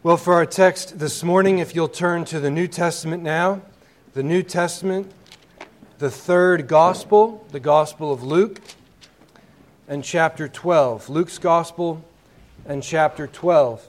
Well, for our text this morning, if you'll turn to the New Testament now, the New Testament, the third gospel, the Gospel of Luke, and chapter 12. Luke's Gospel and chapter 12.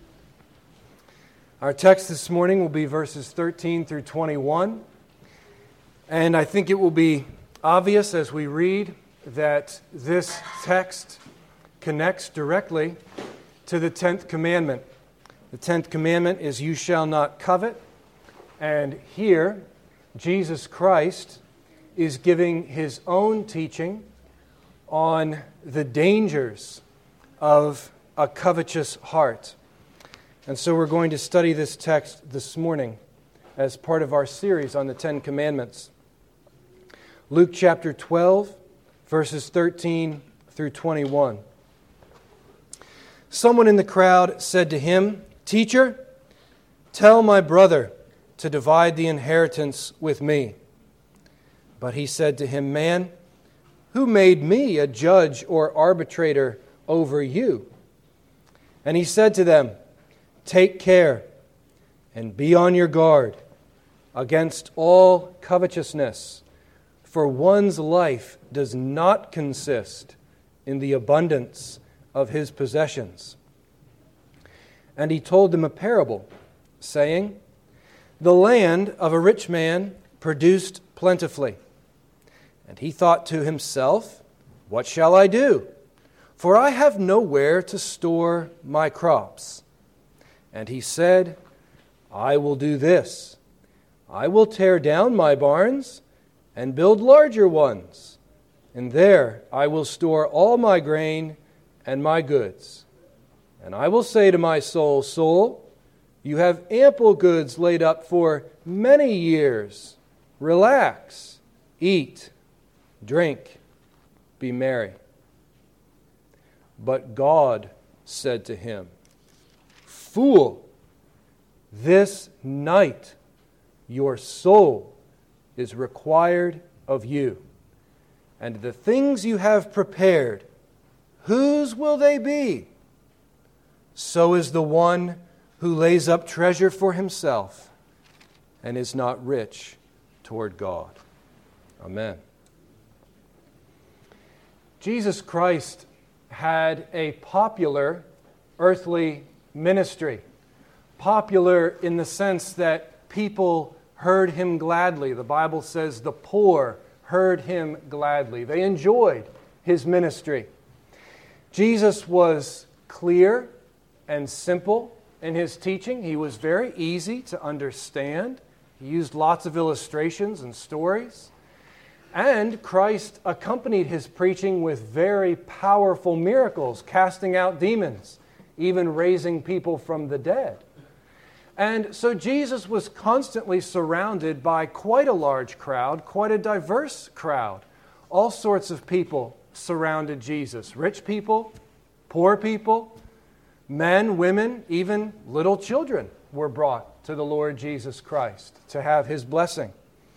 Our text this morning will be verses 13 through 21. And I think it will be obvious as we read that this text connects directly to the 10th commandment. The 10th commandment is, "You shall not covet." And here, Jesus Christ is giving His own teaching on the dangers of a covetous heart. And so we're going to study this text this morning as part of our series on the 10 Commandments. Luke chapter 12, verses 13 through 21. Someone in the crowd said to him, "Teacher, tell my brother to divide the inheritance with me." But he said to him, "Man, who made me a judge or arbitrator over you?" And he said to them, "Take care and be on your guard against all covetousness, for one's life does not consist in the abundance of his possessions." And he told them a parable, saying, "The land of a rich man produced plentifully. And he thought to himself, 'What shall I do? For I have nowhere to store my crops.' And he said, 'I will do this. I will tear down my barns and build larger ones, and there I will store all my grain and my goods. And I will say to my soul, Soul, you have ample goods laid up for many years. Relax, eat, drink, be merry.' But God said to him, 'Fool, this night your soul is required of you. And the things you have prepared, whose will they be? So is the one who lays up treasure for himself and is not rich toward God.'" Amen. Jesus Christ had a popular earthly ministry. Popular in the sense that people heard Him gladly. The Bible says the poor heard Him gladly. They enjoyed His ministry. Jesus was clear and simple in His teaching. He was very easy to understand. He used lots of illustrations and stories. And Christ accompanied His preaching with very powerful miracles, casting out demons, even raising people from the dead. And so Jesus was constantly surrounded by quite a large crowd, quite a diverse crowd. All sorts of people surrounded Jesus. Rich people, poor people, men, women, even little children were brought to the Lord Jesus Christ to have His blessing.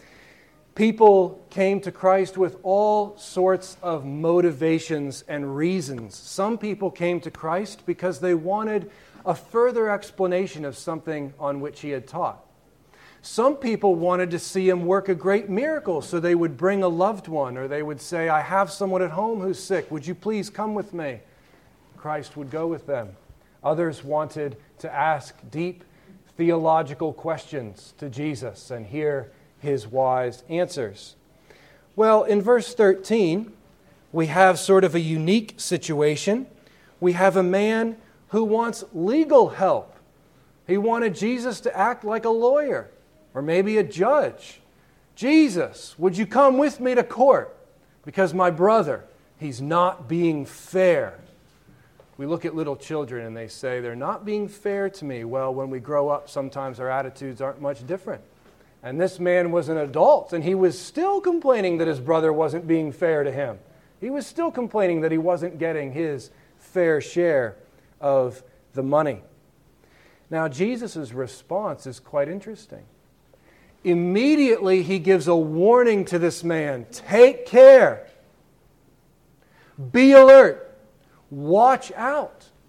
People came to Christ with all sorts of motivations and reasons. Some people came to Christ because they wanted a further explanation of something on which He had taught. Some people wanted to see Him work a great miracle, so they would bring a loved one, or they would say, "I have someone at home who's sick. Would you please come with me?" Christ would go with them. Others wanted to ask deep theological questions to Jesus and hear His wise answers. Well, in verse 13, we have sort of a unique situation. We have a man who wants legal help. He wanted Jesus to act like a lawyer or maybe a judge. "Jesus, would you come with me to court? Because my brother, he's not being fair." We look at little children and they say, "They're not being fair to me." Well, when we grow up, sometimes our attitudes aren't much different. And this man was an adult, and he was still complaining that his brother wasn't being fair to him. He was still complaining that he wasn't getting his fair share of the money. Now, Jesus' response is quite interesting. Immediately, He gives a warning to this man. Take care. Be alert. Watch out.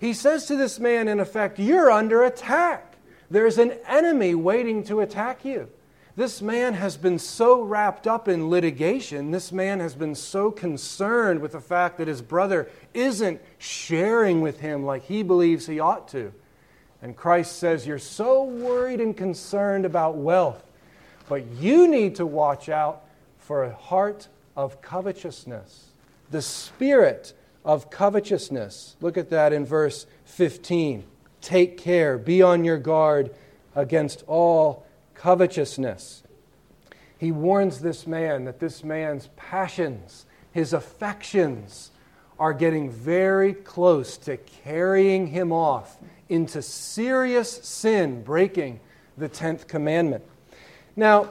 He says to this man, in effect, you're under attack. There's an enemy waiting to attack you. This man has been so wrapped up in litigation. This man has been so concerned with the fact that his brother isn't sharing with him like he believes he ought to. And Christ says, you're so worried and concerned about wealth, but you need to watch out for a heart of covetousness, the spirit of covetousness. Look at that in verse 15. Take care, be on your guard against all covetousness. He warns this man that this man's passions, his affections, are getting very close to carrying him off into serious sin, breaking the 10th commandment. Now,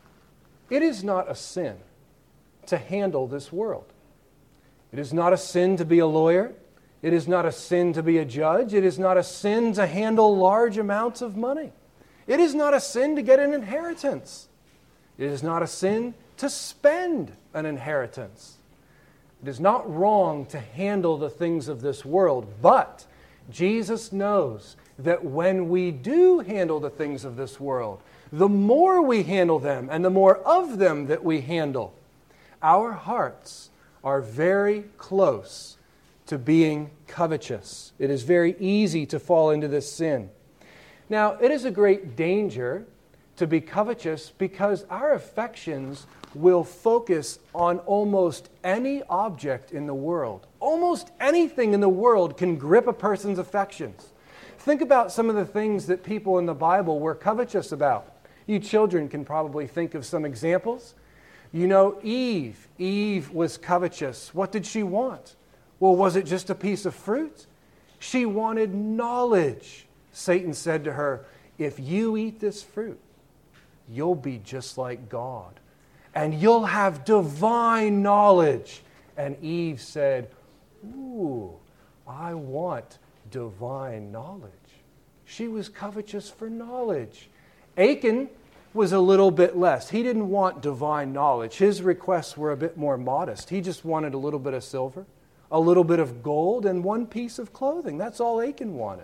it is not a sin to handle this world. It is not a sin to be a lawyer. It is not a sin to be a judge. It is not a sin to handle large amounts of money. It is not a sin to get an inheritance. It is not a sin to spend an inheritance. It is not wrong to handle the things of this world, but Jesus knows that when we do handle the things of this world, the more we handle them and the more of them that we handle, our hearts are very close to being covetous. It is very easy to fall into this sin. Now, it is a great danger to be covetous because our affections will focus on almost any object in the world. Almost anything in the world can grip a person's affections. Think about some of the things that people in the Bible were covetous about. You children can probably think of some examples. You know, Eve. Eve was covetous. What did she want? Well, was it just a piece of fruit? She wanted knowledge. Satan said to her, if you eat this fruit, you'll be just like God. And you'll have divine knowledge. And Eve said, ooh, I want divine knowledge. She was covetous for knowledge. Achan was a little bit less. He didn't want divine knowledge. His requests were a bit more modest. He just wanted a little bit of silver, a little bit of gold, and one piece of clothing. That's all Achan wanted.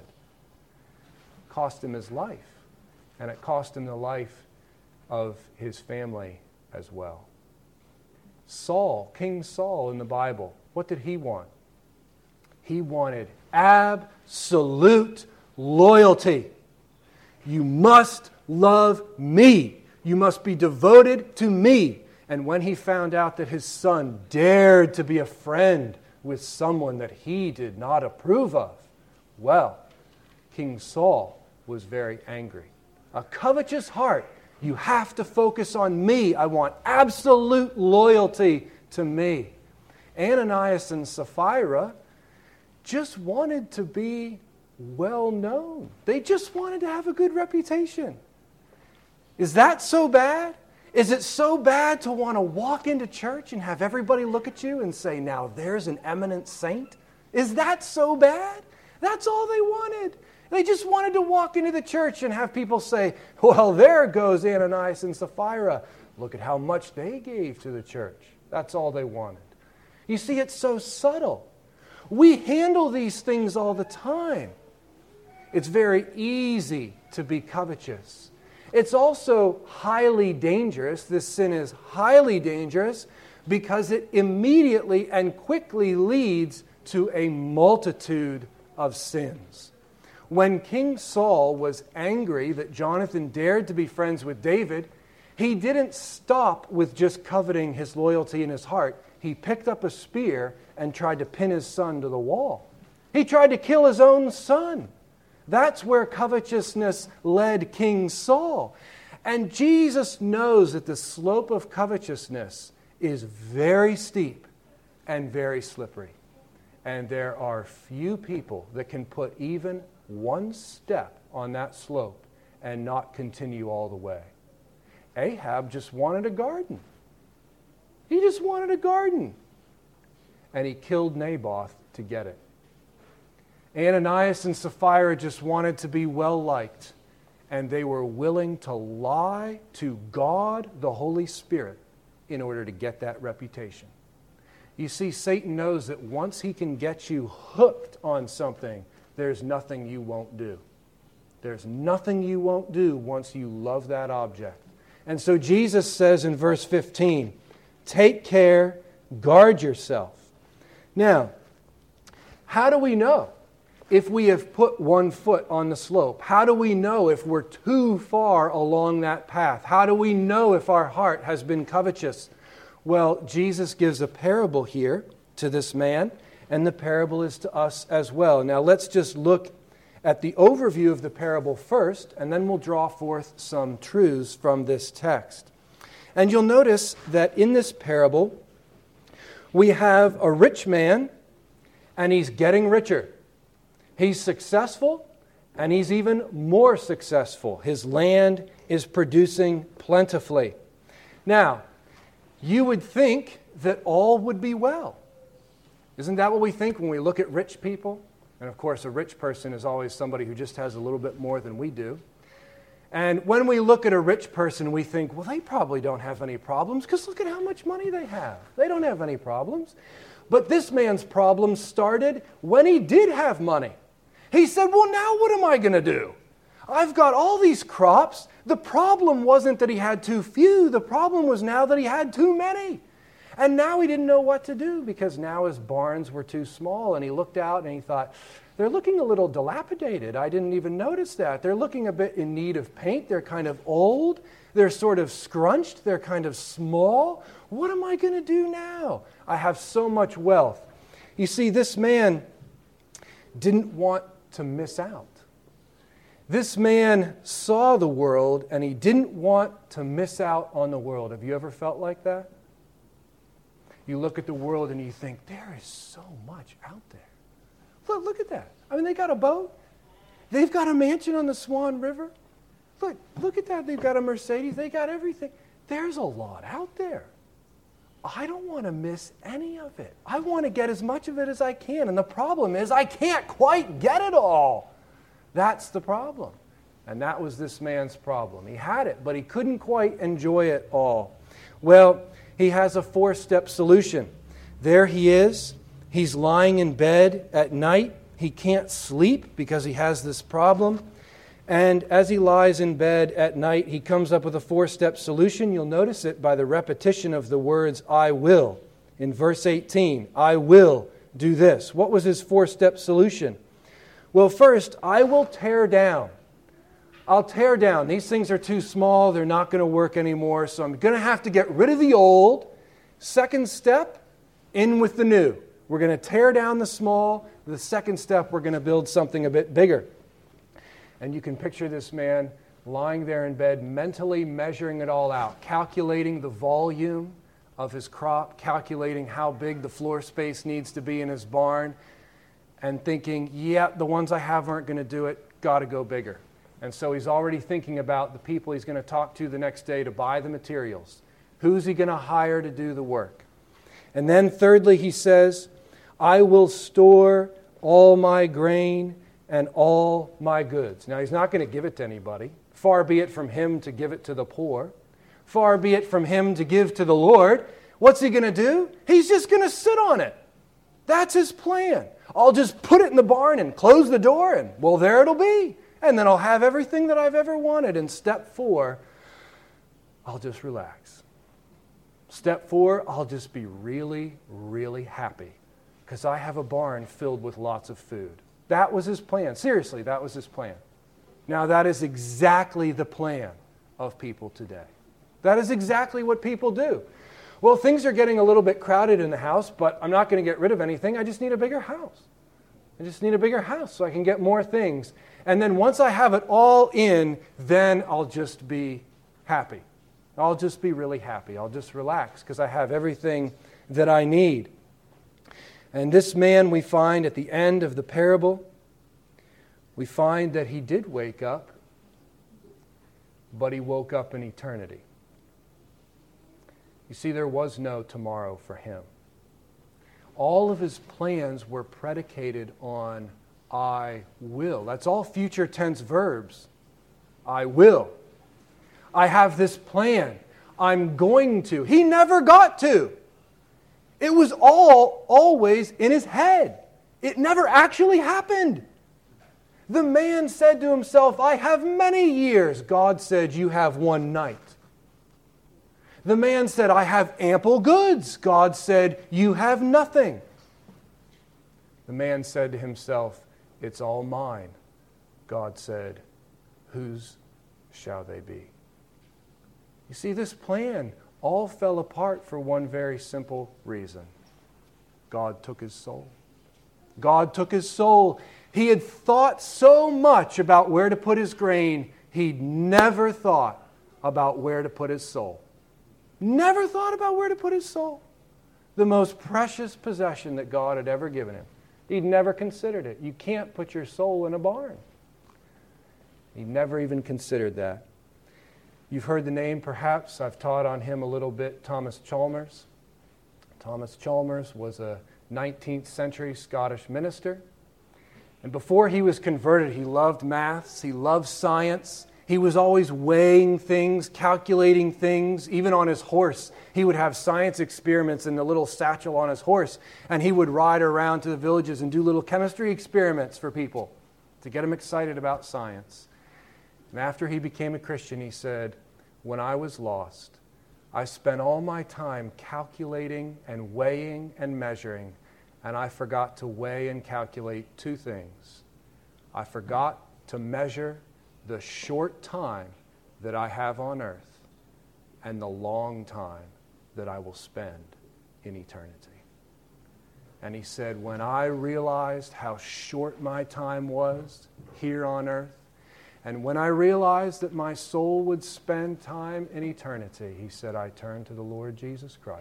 It cost him his life, and it cost him the life of his family as well. Saul, King Saul in the Bible, what did he want? He wanted absolute loyalty. You must love me. You must be devoted to me. And when he found out that his son dared to be a friend with someone that he did not approve of, well, King Saul was very angry. A covetous heart. You have to focus on me. I want absolute loyalty to me. Ananias and Sapphira just wanted to be well known. They just wanted to have a good reputation. Is that so bad? Is it so bad to want to walk into church and have everybody look at you and say, now there's an eminent saint? Is that so bad? That's all they wanted. They just wanted to walk into the church and have people say, well, there goes Ananias and Sapphira. Look at how much they gave to the church. That's all they wanted. You see, it's so subtle. We handle these things all the time. It's very easy to be covetous. It's also highly dangerous. This sin is highly dangerous because it immediately and quickly leads to a multitude of sins. When King Saul was angry that Jonathan dared to be friends with David, he didn't stop with just coveting his loyalty in his heart. He picked up a spear and tried to pin his son to the wall. He tried to kill his own son. That's where covetousness led King Saul. And Jesus knows that the slope of covetousness is very steep and very slippery. And there are few people that can put even one step on that slope and not continue all the way. Ahab just wanted a garden. He just wanted a garden. And he killed Naboth to get it. Ananias and Sapphira just wanted to be well-liked, and they were willing to lie to God, the Holy Spirit, in order to get that reputation. You see, Satan knows that once he can get you hooked on something, there's nothing you won't do. There's nothing you won't do once you love that object. And so Jesus says in verse 15, take care, guard yourself. Now, how do we know if we have put one foot on the slope? How do we know if we're too far along that path? How do we know if our heart has been covetous? Well, Jesus gives a parable here to this man, and the parable is to us as well. Now, let's just look at the overview of the parable first, and then we'll draw forth some truths from this text. And you'll notice that in this parable, we have a rich man, and he's getting richer. He's successful, and he's even more successful. His land is producing plentifully. Now, you would think that all would be well. Isn't that what we think when we look at rich people? And of course, a rich person is always somebody who just has a little bit more than we do. And when we look at a rich person, we think, well, they probably don't have any problems because look at how much money they have. They don't have any problems. But this man's problems started when he did have money. He said, well, now what am I going to do? I've got all these crops. The problem wasn't that he had too few. The problem was now that he had too many. And now he didn't know what to do because now his barns were too small. And he looked out and he thought, they're looking a little dilapidated. I didn't even notice that. They're looking a bit in need of paint. They're kind of old. They're sort of scrunched. They're kind of small. What am I going to do now? I have so much wealth. You see, this man didn't want to miss out. This man saw the world and he didn't want to miss out on the world. Have you ever felt like that? You look at the world and you think, there is so much out there. Look at that. I mean, they got a boat. They've got a mansion on the Swan River. Look at that. They've got a Mercedes. They got everything. There's a lot out there. I don't want to miss any of it. I want to get as much of it as I can. And the problem is I can't quite get it all. That's the problem. And that was this man's problem. He had it, but he couldn't quite enjoy it all. Well, he has a 4-step solution. There he is. He's lying in bed at night. He can't sleep because he has this problem. And as he lies in bed at night, he comes up with a 4-step solution. You'll notice it by the repetition of the words, I will. In verse 18, I will do this. What was his 4-step solution? Well, first, I will tear down. I'll tear down. These things are too small. They're not going to work anymore. So I'm going to have to get rid of the old. Second step, in with the new. We're going to tear down the small. The second step, we're going to build something a bit bigger. And you can picture this man lying there in bed, mentally measuring it all out, calculating the volume of his crop, calculating how big the floor space needs to be in his barn, and thinking, yeah, the ones I have aren't going to do it, got to go bigger. And so he's already thinking about the people he's going to talk to the next day to buy the materials. Who's he going to hire to do the work? And then thirdly, he says, I will store all my grain and all my goods. Now, he's not going to give it to anybody. Far be it from him to give it to the poor. Far be it from him to give to the Lord. What's he going to do? He's just going to sit on it. That's his plan. I'll just put it in the barn and close the door and, well, there it'll be. And then I'll have everything that I've ever wanted. And step 4, I'll just relax. Step 4, I'll just be really, really happy because I have a barn filled with lots of food. That was his plan. Seriously, that was his plan. Now, that is exactly the plan of people today. That is exactly what people do. Well, things are getting a little bit crowded in the house, but I'm not going to get rid of anything. I just need a bigger house. I just need a bigger house so I can get more things. And then once I have it all in, then I'll just be happy. I'll just be really happy. I'll just relax because I have everything that I need. And this man, we find at the end of the parable, we find that he did wake up, but he woke up in eternity. You see, there was no tomorrow for him. All of his plans were predicated on I will. That's all future tense verbs. I will. I have this plan. I'm going to. He never got to. It was all always in his head. It never actually happened. The man said to himself, I have many years. God said, you have one night. The man said, I have ample goods. God said, you have nothing. The man said to himself, it's all mine. God said, whose shall they be? You see, this plan all fell apart for one very simple reason. God took his soul. God took his soul. He had thought so much about where to put his grain, he'd never thought about where to put his soul. Never thought about where to put his soul. The most precious possession that God had ever given him. He'd never considered it. You can't put your soul in a barn. He never even considered that. You've heard the name, perhaps. I've taught on him a little bit, Thomas Chalmers. Thomas Chalmers was a 19th century Scottish minister. And before he was converted, he loved maths, he loved science. He was always weighing things, calculating things. Even on his horse, he would have science experiments in the little satchel on his horse. And he would ride around to the villages and do little chemistry experiments for people to get them excited about science. And after he became a Christian, he said, when I was lost, I spent all my time calculating and weighing and measuring, and I forgot to weigh and calculate two things. I forgot to measure the short time that I have on earth and the long time that I will spend in eternity. And he said, when I realized how short my time was here on earth, and when I realized that my soul would spend time in eternity, he said, I turned to the Lord Jesus Christ.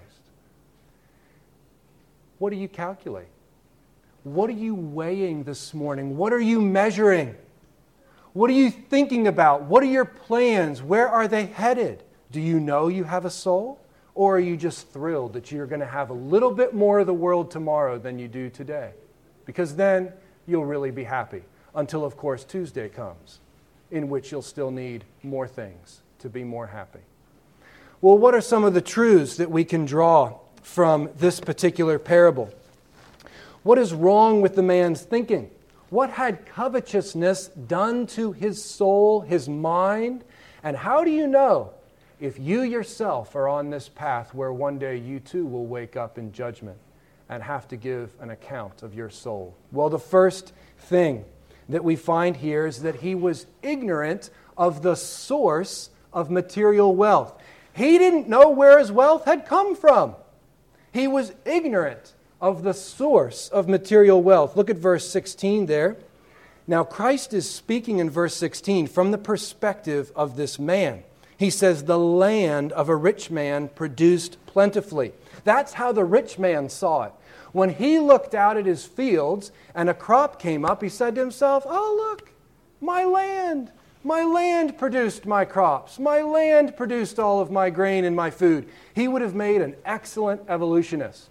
What do you calculate? What are you weighing this morning? What are you measuring? What are you thinking about? What are your plans? Where are they headed? Do you know you have a soul? Or are you just thrilled that you're going to have a little bit more of the world tomorrow than you do today? Because then you'll really be happy. Until, of course, Tuesday comes, in which you'll still need more things to be more happy. Well, what are some of the truths that we can draw from this particular parable? What is wrong with the man's thinking? What had covetousness done to his soul, his mind? And how do you know if you yourself are on this path where one day you too will wake up in judgment and have to give an account of your soul? Well, the first thing that we find here is that he was ignorant of the source of material wealth. He didn't know where his wealth had come from. He was ignorant of the source of material wealth. Look at verse 16 there. Now, Christ is speaking in verse 16 from the perspective of this man. He says, the land of a rich man produced plentifully. That's how the rich man saw it. When he looked out at his fields and a crop came up, he said to himself, oh, look, my land produced my crops. My land produced all of my grain and my food. He would have made an excellent evolutionist.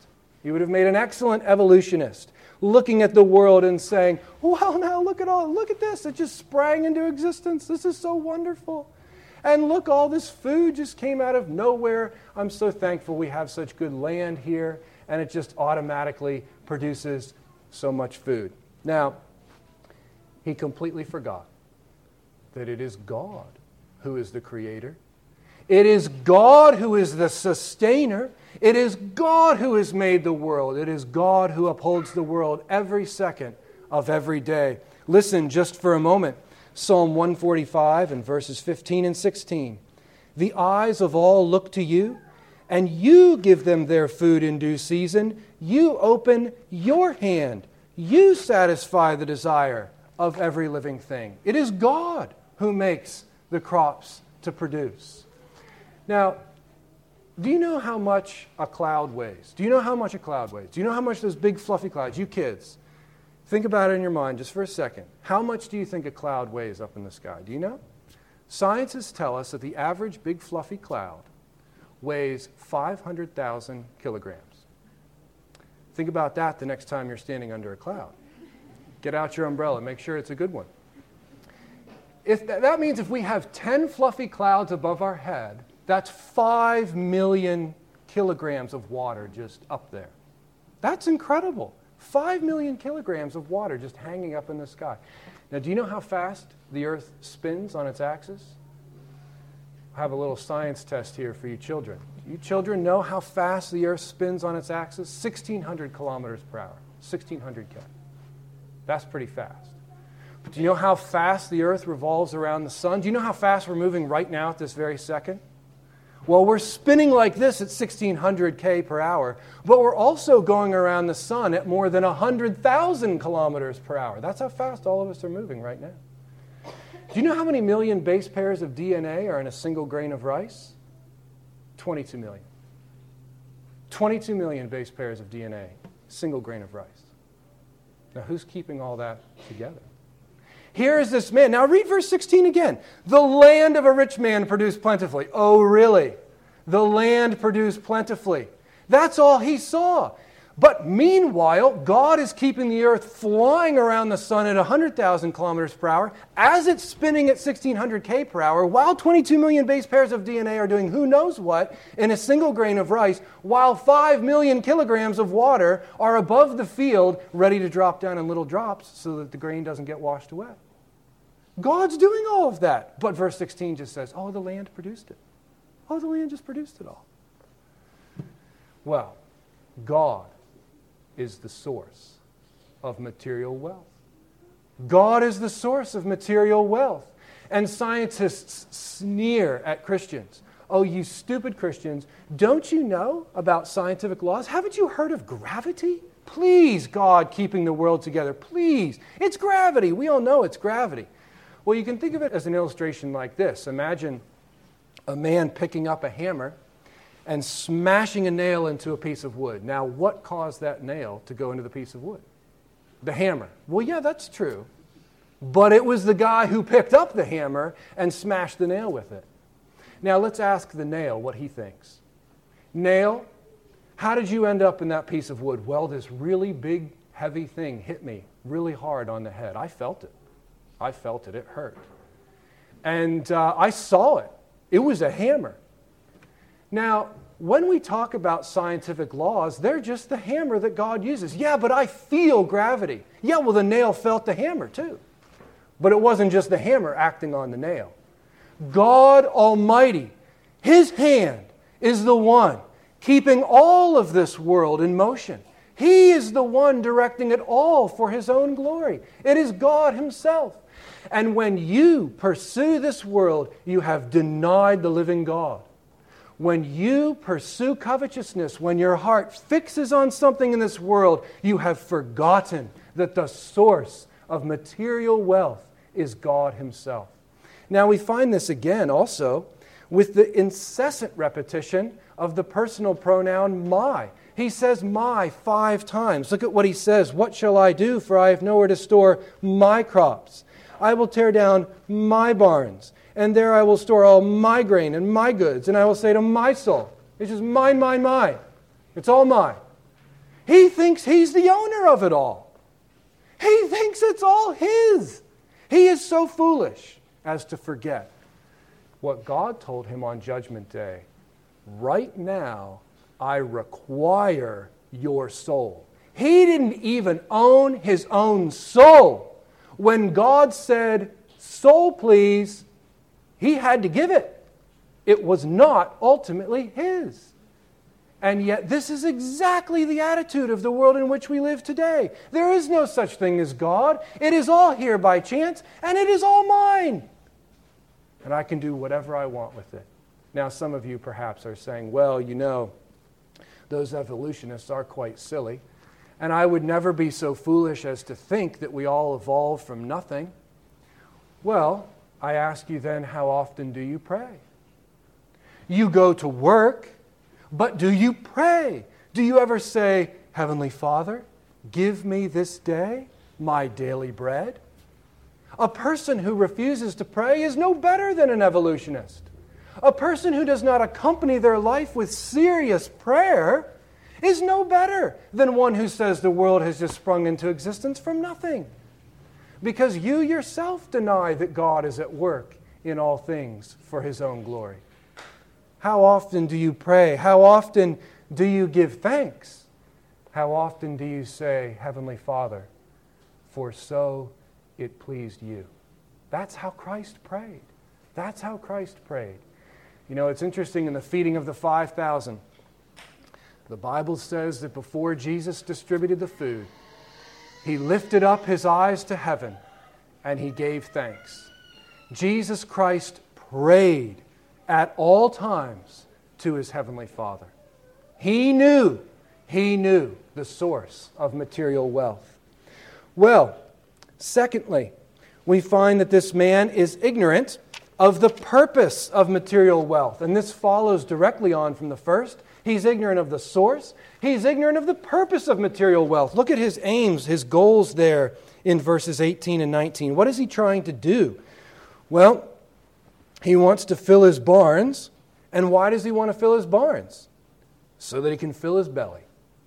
Looking at the world and saying, well, now look at this. It just sprang into existence. This is so wonderful. And look, all this food just came out of nowhere. I'm so thankful we have such good land here. And it just automatically produces so much food. Now, he completely forgot that it is God who is the creator. It is God who is the sustainer. It is God who has made the world. It is God who upholds the world every second of every day. Listen just for a moment. Psalm 145 and verses 15 and 16. The eyes of all look to you, and you give them their food in due season. You open your hand. You satisfy the desire of every living thing. It is God who makes the crops to produce. Now, do you know how much a cloud weighs? Do you know how much a cloud weighs? Do you know how much those big fluffy clouds, you kids, think about it in your mind just for a second. How much do you think a cloud weighs up in the sky? Do you know? Scientists tell us that the average big fluffy cloud weighs 500,000 kilograms. Think about that the next time you're standing under a cloud. Get out your umbrella. Make sure it's a good one. That means if we have 10 fluffy clouds above our head, that's 5 million kilograms of water just up there. That's incredible. 5 million kilograms of water just hanging up in the sky. Now, do you know how fast the Earth spins on its axis? I have a little science test here for you children. Do you children know how fast the Earth spins on its axis? 1,600 kilometers per hour. 1,600 K. That's pretty fast. But do you know how fast the Earth revolves around the sun? Do you know how fast we're moving right now at this very second? Well, we're spinning like this at 1,600 K per hour, but we're also going around the sun at more than 100,000 kilometers per hour. That's how fast all of us are moving right now. Do you know how many million base pairs of DNA are in a single grain of rice? 22 million. 22 million base pairs of DNA, single grain of rice. Now, who's keeping all that together? Here is this man. Now read verse 16 again. The land of a rich man produced plentifully. Oh, really? The land produced plentifully. That's all he saw. But meanwhile, God is keeping the earth flying around the sun at 100,000 kilometers per hour as it's spinning at 1,600 K per hour, while 22 million base pairs of DNA are doing who knows what in a single grain of rice, while 5 million kilograms of water are above the field ready to drop down in little drops so that the grain doesn't get washed away. God's doing all of that. But verse 16 just says, oh, the land produced it. Oh, the land just produced it all. Well, God is the source of material wealth. God is the source of material wealth. And scientists sneer at Christians. Oh, you stupid Christians, don't you know about scientific laws? Haven't you heard of gravity? Please, God keeping the world together, please. It's gravity. We all know it's gravity. Well, you can think of it as an illustration like this. Imagine a man picking up a hammer and smashing a nail into a piece of wood. Now, what caused that nail to go into the piece of wood? The hammer. Well, yeah, that's true. But it was the guy who picked up the hammer and smashed the nail with it. Now, let's ask the nail what he thinks. Nail, how did you end up in that piece of wood? Well, this really big, heavy thing hit me really hard on the head. I felt it. I felt it. It hurt. And I saw it. It was a hammer. Now, when we talk about scientific laws, they're just the hammer that God uses. Yeah, but I feel gravity. Yeah, well, the nail felt the hammer too. But it wasn't just the hammer acting on the nail. God Almighty, His hand is the one keeping all of this world in motion. He is the one directing it all for His own glory. It is God Himself. And when you pursue this world, you have denied the living God. When you pursue covetousness, when your heart fixes on something in this world, you have forgotten that the source of material wealth is God Himself. Now we find this again also with the incessant repetition of the personal pronoun my. He says my 5 times. Look at what he says. What shall I do? For I have nowhere to store my crops. I will tear down my barns, and there I will store all my grain and my goods, and I will say to my soul, it's just mine, mine, mine. It's all mine. He thinks he's the owner of it all. He thinks it's all his. He is so foolish as to forget what God told him on Judgment Day. Right now, I require your soul. He didn't even own his own soul. When God said, soul please, he had to give it. It was not ultimately his. And yet this is exactly the attitude of the world in which we live today. There is no such thing as God. It is all here by chance, and it is all mine. And I can do whatever I want with it. Now, some of you perhaps are saying, well, you know, those evolutionists are quite silly. And I would never be so foolish as to think that we all evolved from nothing. Well, I ask you then, how often do you pray? You go to work, but do you pray? Do you ever say, Heavenly Father, give me this day my daily bread? A person who refuses to pray is no better than an evolutionist. A person who does not accompany their life with serious prayer is no better than one who says the world has just sprung into existence from nothing. Because you yourself deny that God is at work in all things for His own glory. How often do you pray? How often do you give thanks? How often do you say, Heavenly Father, for so it pleased you? That's how Christ prayed. That's how Christ prayed. You know, it's interesting in the feeding of the 5,000, the Bible says that before Jesus distributed the food, He lifted up His eyes to heaven and He gave thanks. Jesus Christ prayed at all times to His Heavenly Father. He knew the source of material wealth. Well, secondly, we find that this man is ignorant of the purpose of material wealth. And this follows directly on from the first. He's ignorant of the source. He's ignorant of the purpose of material wealth. Look at his aims, his goals there in verses 18 and 19. What is he trying to do? Well, he wants to fill his barns. And why does he want to fill his barns? So that he can fill his belly.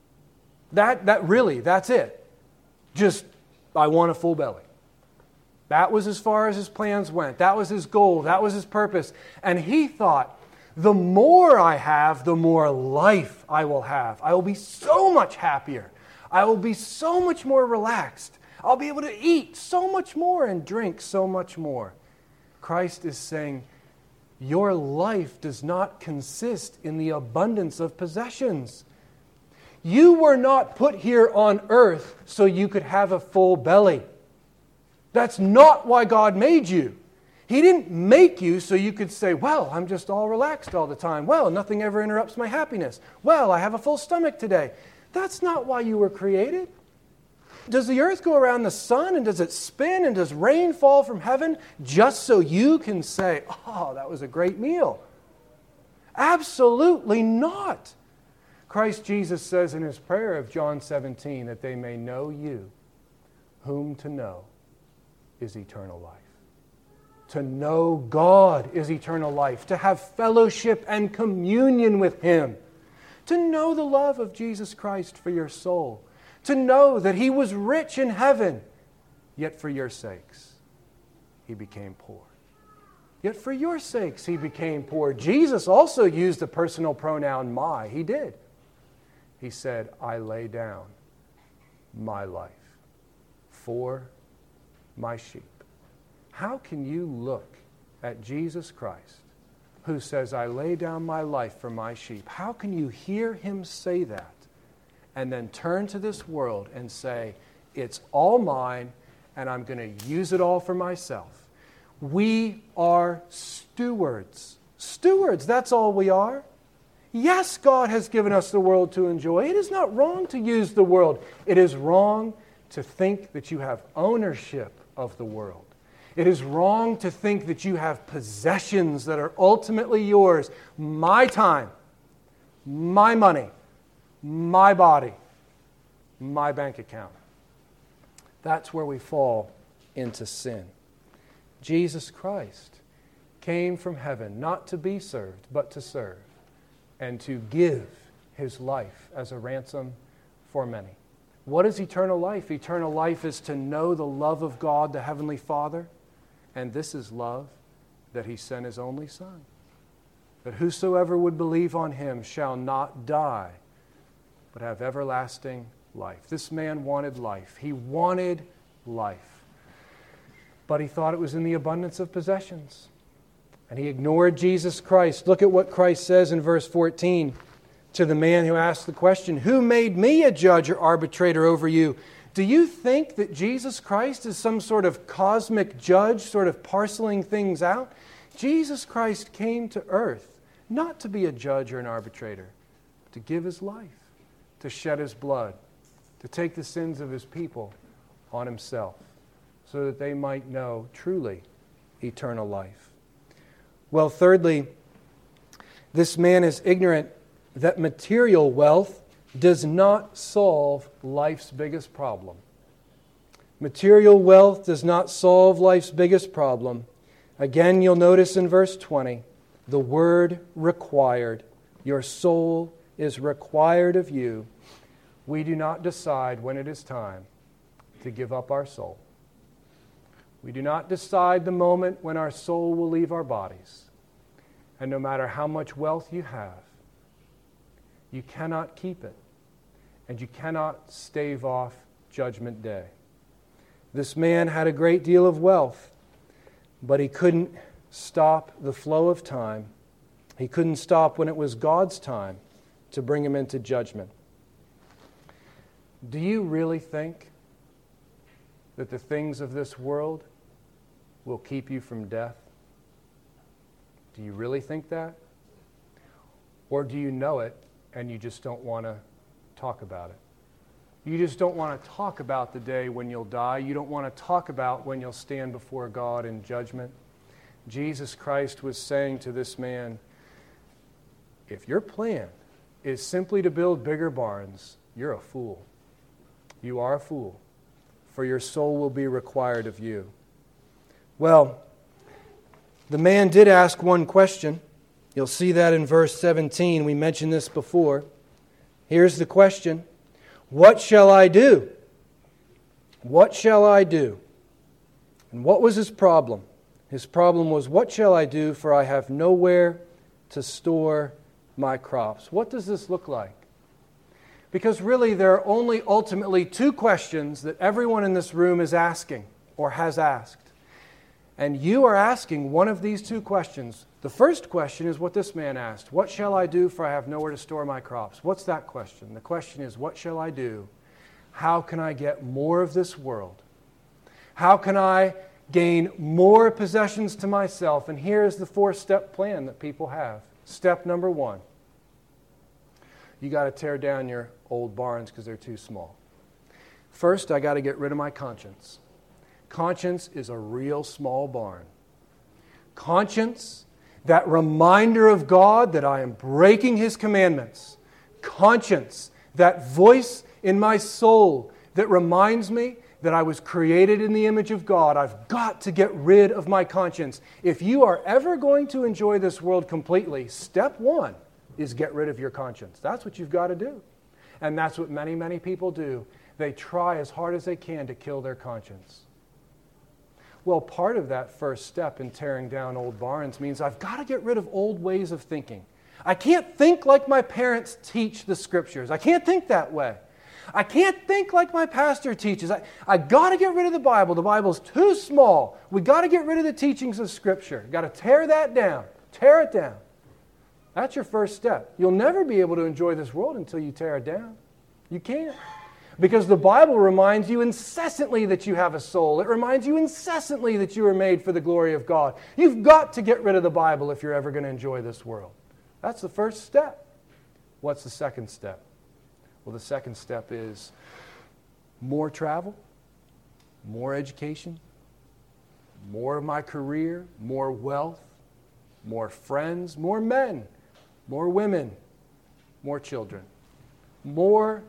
That's it. Just, I want a full belly. That was as far as his plans went. That was his goal. That was his purpose. And he thought, the more I have, the more life I will have. I will be so much happier. I will be so much more relaxed. I'll be able to eat so much more and drink so much more. Christ is saying, your life does not consist in the abundance of possessions. You were not put here on earth so you could have a full belly. That's not why God made you. He didn't make you so you could say, well, I'm just all relaxed all the time. Well, nothing ever interrupts my happiness. Well, I have a full stomach today. That's not why you were created. Does the earth go around the sun and does it spin and does rain fall from heaven just so you can say, oh, that was a great meal? Absolutely not. Christ Jesus says in His prayer of John 17 that they may know you, whom to know is eternal life. To know God is eternal life. To have fellowship and communion with Him. To know the love of Jesus Christ for your soul. To know that He was rich in heaven, yet for your sakes He became poor. Yet for your sakes He became poor. Jesus also used the personal pronoun my. He did. He said, I lay down my life for my sheep. How can you look at Jesus Christ, who says, I lay down my life for my sheep? How can you hear Him say that and then turn to this world and say, it's all mine and I'm going to use it all for myself? We are stewards. Stewards, that's all we are. Yes, God has given us the world to enjoy. It is not wrong to use the world. It is wrong to think that you have ownership of the world. It is wrong to think that you have possessions that are ultimately yours. My time, my money, my body, my bank account. That's where we fall into sin. Jesus Christ came from heaven not to be served, but to serve, and to give His life as a ransom for many. What is eternal life? Eternal life is to know the love of God, the Heavenly Father, and this is love, that He sent His only Son, that whosoever would believe on Him shall not die, but have everlasting life. This man wanted life. He wanted life. But he thought it was in the abundance of possessions. And he ignored Jesus Christ. Look at what Christ says in verse 14 to the man who asked the question, who made me a judge or arbitrator over you? Do you think that Jesus Christ is some sort of cosmic judge, sort of parceling things out? Jesus Christ came to earth not to be a judge or an arbitrator, but to give His life, to shed His blood, to take the sins of His people on Himself, so that they might know truly eternal life. Well, thirdly, this man is ignorant that material wealth does not solve life's biggest problem. Material wealth does not solve life's biggest problem. Again, you'll notice in verse 20, the word required. Your soul is required of you. We do not decide when it is time to give up our soul. We do not decide the moment when our soul will leave our bodies. And no matter how much wealth you have, you cannot keep it. and you cannot stave off Judgment Day. This man had a great deal of wealth, but he couldn't stop the flow of time. He couldn't stop when it was God's time to bring him into judgment. Do you really think that the things of this world will keep you from death? Do you really think that? Or do you know it and you just don't want to talk about it? You just don't want to talk about the day when you'll die. You don't want to talk about when you'll stand before God in judgment. Jesus Christ was saying to this man, if your plan is simply to build bigger barns, you're a fool. You are a fool, for your soul will be required of you. Well, the man did ask one question. You'll see that in verse 17. We mentioned this before. Here's the question. What shall I do? What shall I do? And what was his problem? His problem was, what shall I do, for I have nowhere to store my crops? What does this look like? Because really there are only ultimately two questions that everyone in this room is asking or has asked. And you are asking one of these two questions. The first question is what this man asked. What shall I do, for I have nowhere to store my crops? What's that question? The question is, what shall I do? How can I get more of this world? How can I gain more possessions to myself? And here's the 4-step plan that people have. Step number 1. You got to tear down your old barns because they're too small. First, I got to get rid of my conscience. Conscience is a real small barn. Conscience, that reminder of God that I am breaking His commandments. Conscience, that voice in my soul that reminds me that I was created in the image of God. I've got to get rid of my conscience. If you are ever going to enjoy this world completely, step 1 is get rid of your conscience. That's what you've got to do. And that's what many, many people do. They try as hard as they can to kill their conscience. Well, part of that first step in tearing down old barns means I've got to get rid of old ways of thinking. I can't think like my parents teach the Scriptures. I can't think that way. I can't think like my pastor teaches. I got to get rid of the Bible. The Bible's too small. We got to get rid of the teachings of Scripture. Got to tear that down. Tear it down. That's your first step. You'll never be able to enjoy this world until you tear it down. You can't. Because the Bible reminds you incessantly that you have a soul. It reminds you incessantly that you are made for the glory of God. You've got to get rid of the Bible if you're ever going to enjoy this world. That's the first step. What's the second step? Well, the second step is more travel, more education, more of my career, more wealth, more friends, more men, more women, more children, more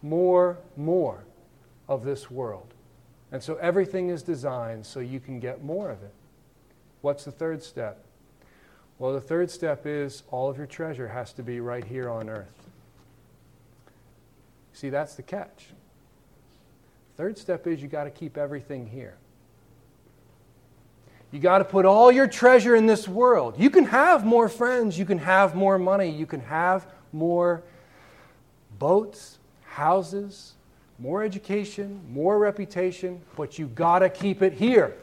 of this world. And so everything is designed so you can get more of it. What's the third step? Well, the third step is all of your treasure has to be right here on earth. See, that's the catch. Third step is you got to keep everything here. You got to put all your treasure in this world. You can have more friends, you can have more money, you can have more boats, houses, more education, more reputation, but you got to keep it here.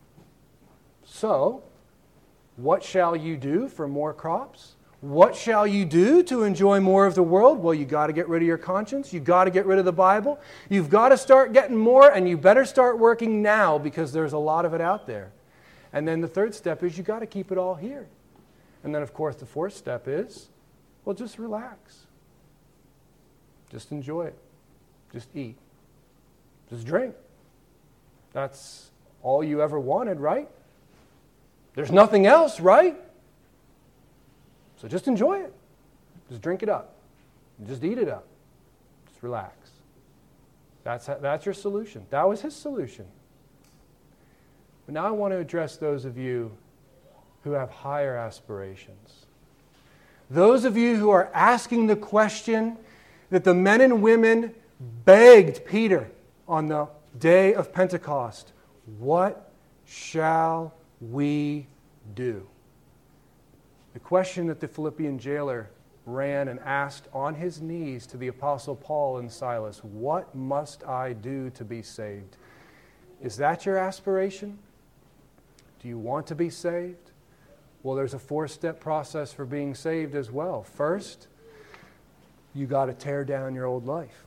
So, what shall you do for more crops? What shall you do to enjoy more of the world? Well, you got to get rid of your conscience. You got to get rid of the Bible. You've got to start getting more, and you better start working now because there's a lot of it out there. And then the third step is you got to keep it all here. And then, of course, the fourth step is, well, just relax. Just enjoy it. Just eat. Just drink. That's all you ever wanted, right? There's nothing else, right? So just enjoy it. Just drink it up. Just eat it up. Just relax. That's your solution. That was his solution. But now I want to address those of you who have higher aspirations. Those of you who are asking the question that the men and women begged Peter on the day of Pentecost. What shall we do? The question that the Philippian jailer ran and asked on his knees to the Apostle Paul and Silas, "What must I do to be saved?" Is that your aspiration? Do you want to be saved? Well, there's a 4-step process for being saved as well. First, you got to tear down your old life.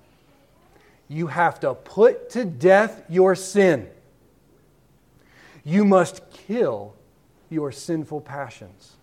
You have to put to death your sin. You must kill your sinful passions.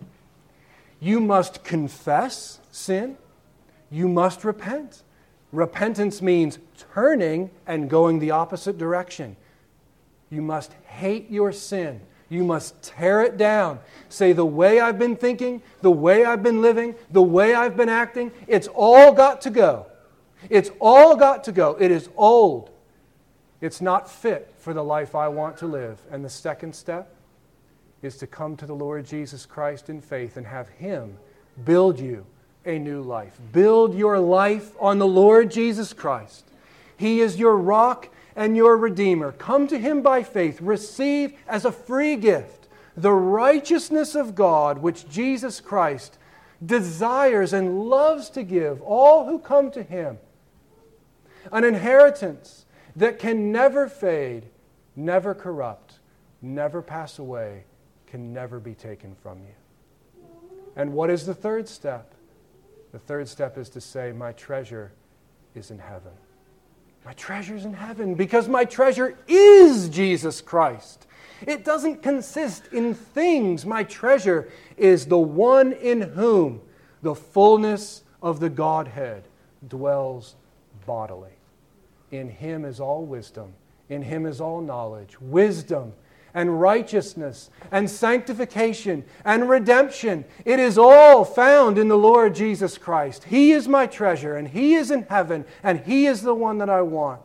You must confess sin. You must repent. Repentance means turning and going the opposite direction. You must hate your sin. You must tear it down. Say, the way I've been thinking, the way I've been living, the way I've been acting, it's all got to go. It's all got to go. It is old. It's not fit for the life I want to live. And the second step is to come to the Lord Jesus Christ in faith and have Him build you a new life. Build your life on the Lord Jesus Christ. He is your rock and your Redeemer. Come to Him by faith. Receive as a free gift the righteousness of God which Jesus Christ desires and loves to give all who come to Him. An inheritance that can never fade, never corrupt, never pass away, can never be taken from you. And what is the third step? The third step is to say, my treasure is in heaven. My treasure is in heaven because my treasure is Jesus Christ. It doesn't consist in things. My treasure is the one in whom the fullness of the Godhead dwells bodily. In Him is all wisdom. In Him is all knowledge, wisdom, and righteousness, and sanctification, and redemption. It is all found in the Lord Jesus Christ. He is my treasure, and He is in heaven, and He is the one that I want.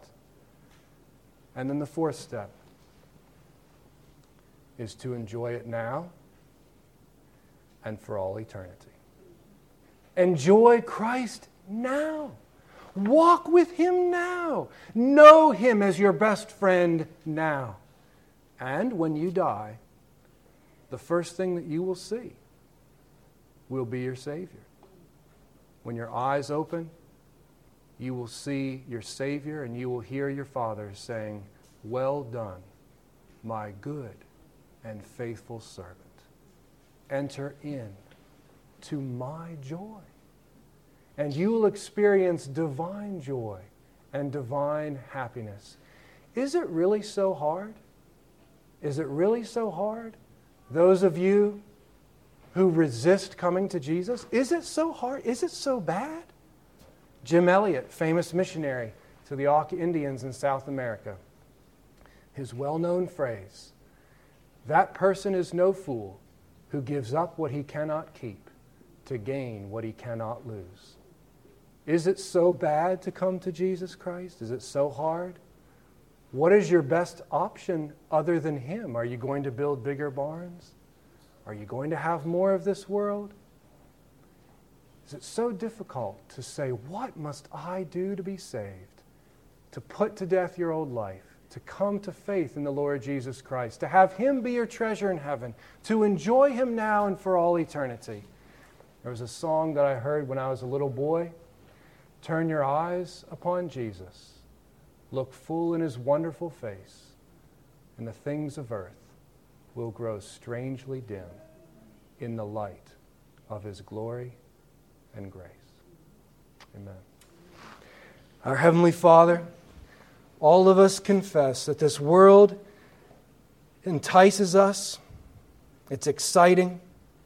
And then the fourth step is to enjoy it now and for all eternity. Enjoy Christ now. Walk with Him now. Know Him as your best friend now. And when you die, the first thing that you will see will be your Savior. When your eyes open, you will see your Savior and you will hear your Father saying, "Well done, my good and faithful servant. Enter in to my joy." And you will experience divine joy and divine happiness. Is it really so hard? Is it really so hard? Those of you who resist coming to Jesus, is it so hard? Is it so bad? Jim Elliot, famous missionary to the Auca Indians in South America, his well-known phrase, "That person is no fool who gives up what he cannot keep to gain what he cannot lose." Is it so bad to come to Jesus Christ? Is it so hard? What is your best option other than Him? Are you going to build bigger barns? Are you going to have more of this world? Is it so difficult to say, what must I do to be saved? To put to death your old life, to come to faith in the Lord Jesus Christ, to have Him be your treasure in heaven, to enjoy Him now and for all eternity. There was a song that I heard when I was a little boy. Turn your eyes upon Jesus. Look full in His wonderful face, and the things of earth will grow strangely dim in the light of His glory and grace. Amen. Our Heavenly Father, all of us confess that this world entices us. It's exciting.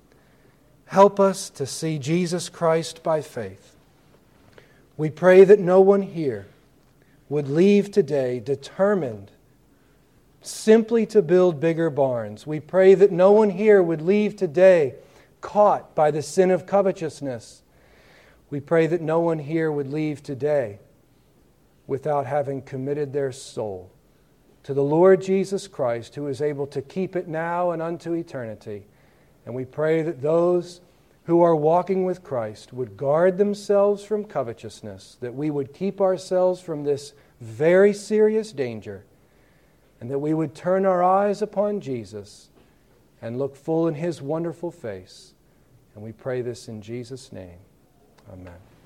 Help us to see Jesus Christ by faith. We pray that no one here would leave today determined simply to build bigger barns. We pray that no one here would leave today caught by the sin of covetousness. We pray that no one here would leave today without having committed their soul to the Lord Jesus Christ, who is able to keep it now and unto eternity. And we pray that those who are walking with Christ would guard themselves from covetousness, that we would keep ourselves from this very serious danger, and that we would turn our eyes upon Jesus and look full in His wonderful face, And we pray this in Jesus' name. Amen.